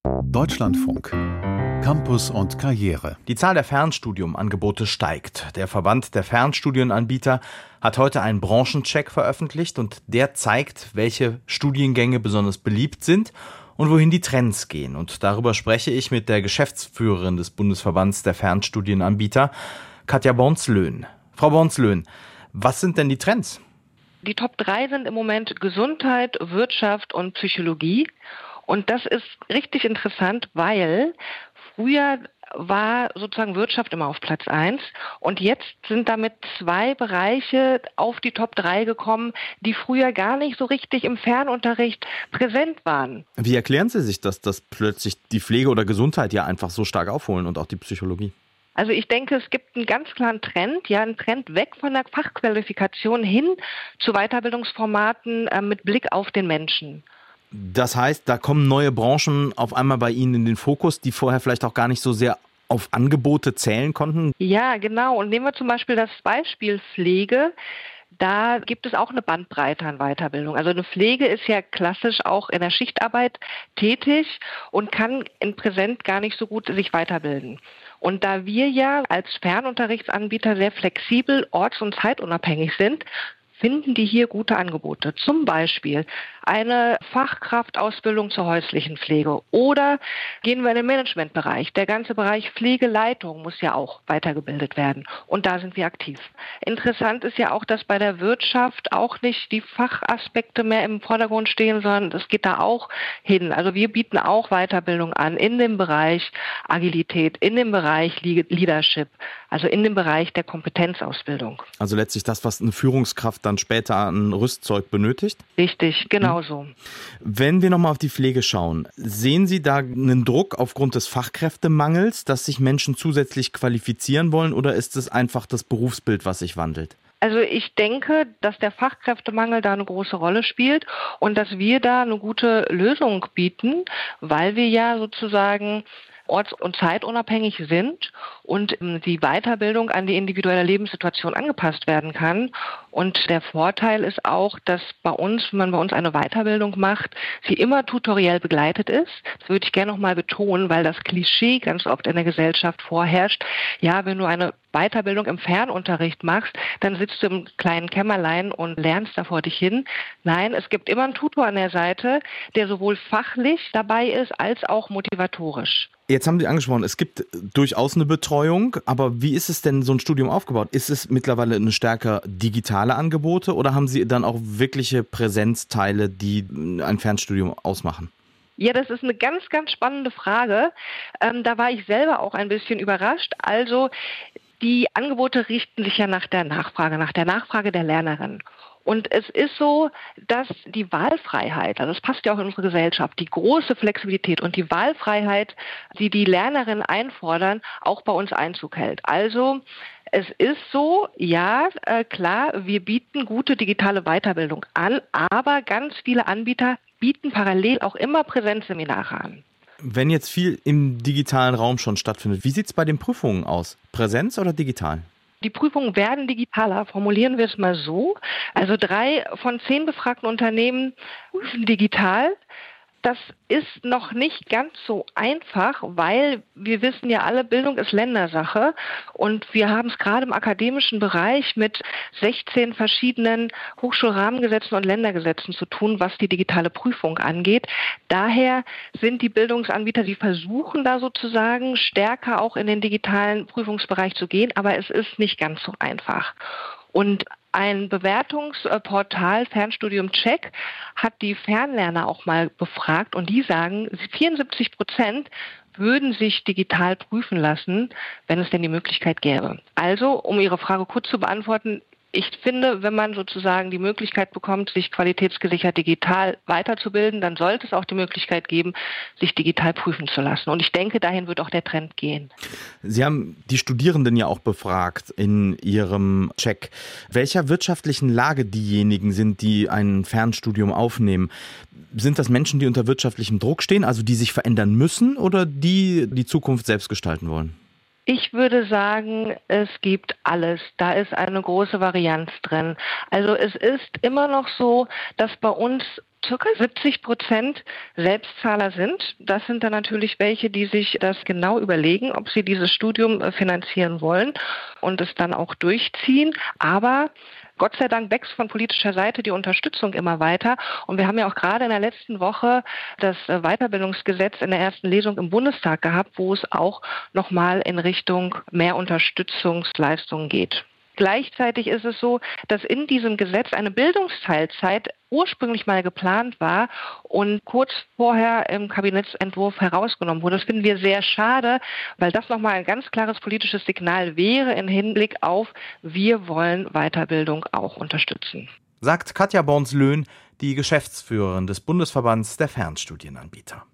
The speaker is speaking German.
Deutschlandfunk. Campus und Karriere. Die Zahl der Fernstudiumangebote steigt. Der Verband der Fernstudienanbieter hat heute einen Branchencheck veröffentlicht und der zeigt, welche Studiengänge besonders beliebt sind und wohin die Trends gehen. Und darüber spreche ich mit der Geschäftsführerin des Bundesverbands der Fernstudienanbieter, Katja Bornslöhn. Frau Bornslöhn, was sind denn die Trends? Die Top 3 sind im Moment Gesundheit, Wirtschaft und Psychologie. Und das ist richtig interessant, weil früher war sozusagen Wirtschaft immer auf Platz 1 und jetzt sind damit 2 Bereiche auf die Top 3 gekommen, die früher gar nicht so richtig im Fernunterricht präsent waren. Wie erklären Sie sich das, dass plötzlich die Pflege oder Gesundheit ja einfach so stark aufholen und auch die Psychologie? Also ich denke, es gibt einen ganz klaren Trend, einen Trend weg von der Fachqualifikation hin zu Weiterbildungsformaten mit Blick auf den Menschen. Das heißt, da kommen neue Branchen auf einmal bei Ihnen in den Fokus, die vorher vielleicht auch gar nicht so sehr auf Angebote zählen konnten? Ja, genau. Und nehmen wir zum Beispiel das Beispiel Pflege. Da gibt es auch eine Bandbreite an Weiterbildung. Also eine Pflege ist ja klassisch auch in der Schichtarbeit tätig und kann in Präsent gar nicht so gut sich weiterbilden. Und da wir ja als Fernunterrichtsanbieter sehr flexibel, orts- und zeitunabhängig sind, finden die hier gute Angebote. Zum Beispiel eine Fachkraftausbildung zur häuslichen Pflege oder gehen wir in den Managementbereich. Der ganze Bereich Pflegeleitung muss ja auch weitergebildet werden und da sind wir aktiv. Interessant ist ja auch, dass bei der Wirtschaft auch nicht die Fachaspekte mehr im Vordergrund stehen, sondern es geht da auch hin. Also wir bieten auch Weiterbildung an in dem Bereich Agilität, in dem Bereich Leadership, also in dem Bereich der Kompetenzausbildung. Also letztlich das, was eine Führungskraft dann später an Rüstzeug benötigt? Richtig, genau so. Wenn wir nochmal auf die Pflege schauen, sehen Sie da einen Druck aufgrund des Fachkräftemangels, dass sich Menschen zusätzlich qualifizieren wollen, oder ist es einfach das Berufsbild, was sich wandelt? Also ich denke, dass der Fachkräftemangel da eine große Rolle spielt und dass wir da eine gute Lösung bieten, weil wir ja sozusagen orts- und zeitunabhängig sind und die Weiterbildung an die individuelle Lebenssituation angepasst werden kann. Und der Vorteil ist auch, dass wenn man bei uns eine Weiterbildung macht, sie immer tutoriell begleitet ist. Das würde ich gerne nochmal betonen, weil das Klischee ganz oft in der Gesellschaft vorherrscht. Ja, wenn du eine Weiterbildung im Fernunterricht machst, dann sitzt du im kleinen Kämmerlein und lernst da vor dich hin. Nein, es gibt immer einen Tutor an der Seite, der sowohl fachlich dabei ist, als auch motivatorisch. Jetzt haben Sie angesprochen, es gibt durchaus eine Betreuung, aber wie ist es denn so ein Studium aufgebaut? Ist es mittlerweile eine stärker digitale Angebote oder haben Sie dann auch wirkliche Präsenzteile, die ein Fernstudium ausmachen? Ja, das ist eine ganz, ganz spannende Frage. Da war ich selber auch ein bisschen überrascht. Also die Angebote richten sich ja nach der Nachfrage der Lernerin. Und es ist so, dass die Wahlfreiheit, also das passt ja auch in unsere Gesellschaft, die große Flexibilität und die Wahlfreiheit, die Lernerinnen einfordern, auch bei uns Einzug hält. Also es ist so, ja, klar, wir bieten gute digitale Weiterbildung an, aber ganz viele Anbieter bieten parallel auch immer Präsenzseminare an. Wenn jetzt viel im digitalen Raum schon stattfindet, wie sieht es bei den Prüfungen aus? Präsenz oder digital? Die Prüfungen werden digitaler, formulieren wir es mal so. Also 3 von 10 befragten Unternehmen prüfen digital. Das ist noch nicht ganz so einfach, weil wir wissen ja alle, Bildung ist Ländersache und wir haben es gerade im akademischen Bereich mit 16 verschiedenen Hochschulrahmengesetzen und Ländergesetzen zu tun, was die digitale Prüfung angeht. Daher sind die Bildungsanbieter, die versuchen da sozusagen stärker auch in den digitalen Prüfungsbereich zu gehen, aber es ist nicht ganz so einfach. Und ein Bewertungsportal Fernstudium Check hat die Fernlerner auch mal befragt und die sagen, 74% würden sich digital prüfen lassen, wenn es denn die Möglichkeit gäbe. Also, um Ihre Frage kurz zu beantworten, ich finde, wenn man sozusagen die Möglichkeit bekommt, sich qualitätsgesichert digital weiterzubilden, dann sollte es auch die Möglichkeit geben, sich digital prüfen zu lassen. Und ich denke, dahin wird auch der Trend gehen. Sie haben die Studierenden ja auch befragt in Ihrem Check, welcher wirtschaftlichen Lage diejenigen sind, die ein Fernstudium aufnehmen. Sind das Menschen, die unter wirtschaftlichem Druck stehen, also die sich verändern müssen oder die die Zukunft selbst gestalten wollen? Ich würde sagen, es gibt alles. Da ist eine große Varianz drin. Also es ist immer noch so, dass bei uns circa 70% Selbstzahler sind. Das sind dann natürlich welche, die sich das genau überlegen, ob sie dieses Studium finanzieren wollen und es dann auch durchziehen. Aber Gott sei Dank wächst von politischer Seite die Unterstützung immer weiter. Und wir haben ja auch gerade in der letzten Woche das Weiterbildungsgesetz in der ersten Lesung im Bundestag gehabt, wo es auch nochmal in Richtung mehr Unterstützungsleistungen geht. Gleichzeitig ist es so, dass in diesem Gesetz eine Bildungsteilzeit ursprünglich mal geplant war und kurz vorher im Kabinettsentwurf herausgenommen wurde. Das finden wir sehr schade, weil das nochmal ein ganz klares politisches Signal wäre im Hinblick auf, wir wollen Weiterbildung auch unterstützen. Sagt Katja Borns-Löhn, die Geschäftsführerin des Bundesverbands der Fernstudienanbieter.